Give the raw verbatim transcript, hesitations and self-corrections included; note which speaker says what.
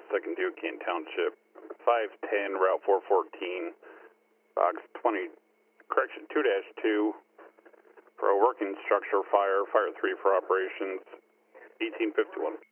Speaker 1: Second Duquesne Township, five ten, Route four fourteen, Box twenty, correction, two dash two, for a working structure fire, Fire three for operations, eighteen fifty-one.